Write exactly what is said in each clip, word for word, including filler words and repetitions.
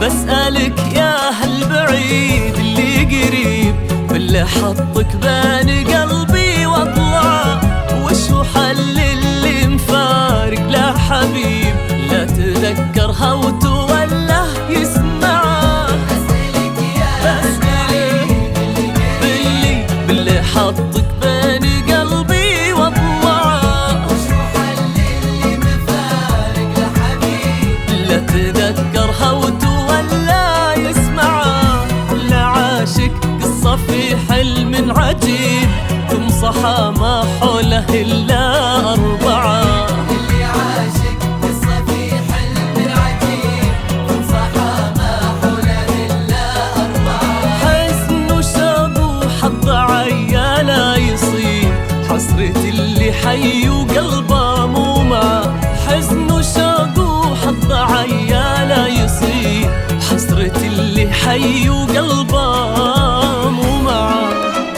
بسألك يا هالبعيد اللي قريب، بالله حطك بين قلبي واطلع، وش هو حل اللي مفارق لا حبيب، لا تذكرها وتوله يسمعه. بسألك يا هالبعيد باللي بالله حطك بين قلبي واطلع، وش هو حل اللي مفارق لا حبيب، لا تذكرها وتولى يسمعه. لا عاشق قصة في حلم عجيب، تمصحى ما حوله إلا أربعة. اللي عاشق قصة في حلم عجيب، تمصحى ما حوله إلا أربعة. حزن وشوق وحظ عياله يصيب، حسرة اللي حي وقلبه مو معه. حزن وشوق وحظ عياله يصيب، حسرة اللي حي وقلبه مو معه.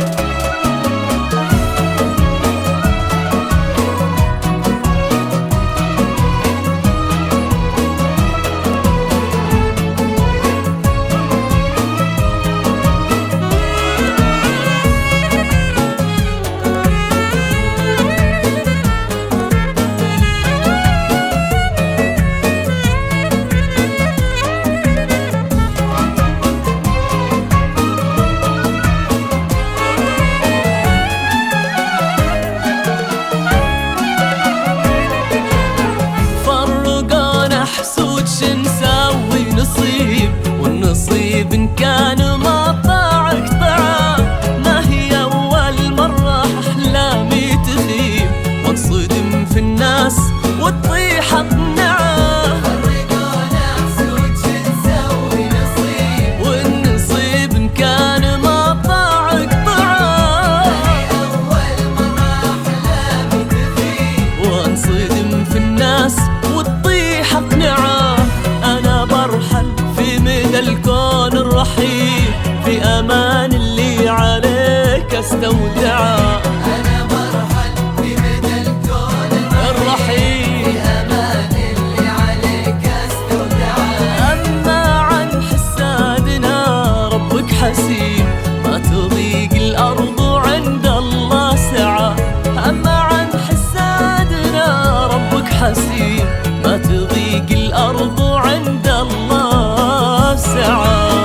نصيب والنصيب إن كان ما طاعك طعا، ما هي أول مرة أحلامي تغيب، وانصدم في الناس وتطيح أقنعه. فرقونا حسود شو نسوي نصيب، والنصيب إن كان ما طاعك طعا، ما هي أول مرة أحلامي تغيب، وانصدم في الناس وتطيح أقنعه. أنا برحل في مدى الكون الرحيم، في أمان اللي عليك استودعه. أنا برحل في مدى الكون الرحيم، في أمان اللي عليك استودعه. أما عن حسادنا ربك حسيب، ما تضيق الأرض عند الله سعة. أما عن حسادنا ربك حسيب، ما تضيق الأرض عند الله سعة.